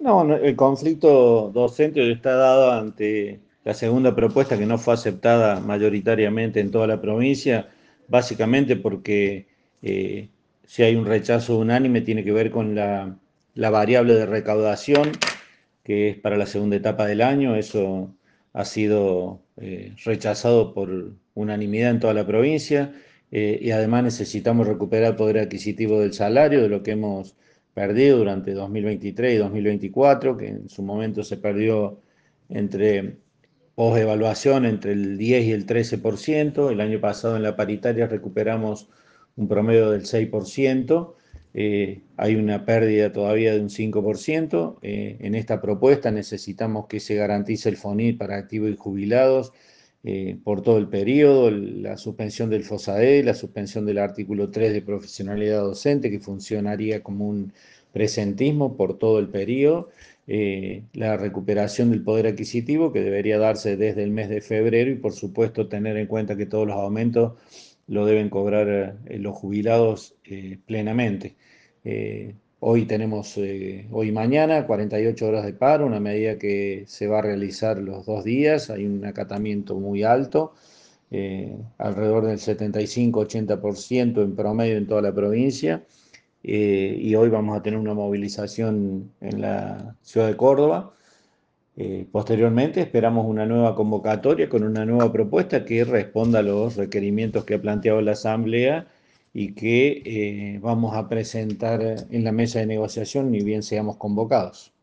El conflicto docente está dado ante la segunda propuesta que no fue aceptada mayoritariamente en toda la provincia, básicamente porque eh, si hay un rechazo unánime tiene que ver con la variable de recaudación, que es para la segunda etapa del año. Eso ha sido rechazado por unanimidad en toda la provincia, y además necesitamos recuperar poder adquisitivo del salario, de lo que hemos perdido durante 2023 y 2024, que en su momento se perdió entre post-evaluación entre el 10 y el 13%. El año pasado en la paritaria recuperamos un promedio del 6%. Hay una pérdida todavía de un 5%. En esta propuesta necesitamos que se garantice el FONIT para activos y jubilados por todo el periodo, la suspensión del FOSAE, la suspensión del artículo 3 de profesionalidad docente, que funcionaría como un presentismo por todo el periodo, la recuperación del poder adquisitivo, que debería darse desde el mes de febrero, y por supuesto tener en cuenta que todos los aumentos lo deben cobrar los jubilados plenamente. Hoy y mañana 48 horas de paro, una medida que se va a realizar los 2 días. Hay un acatamiento muy alto, alrededor del 75-80% en promedio en toda la provincia. Y hoy vamos a tener una movilización en la ciudad de Córdoba. Posteriormente esperamos una nueva convocatoria con una nueva propuesta que responda a los requerimientos que ha planteado la Asamblea y que vamos a presentar en la mesa de negociación ni bien seamos convocados.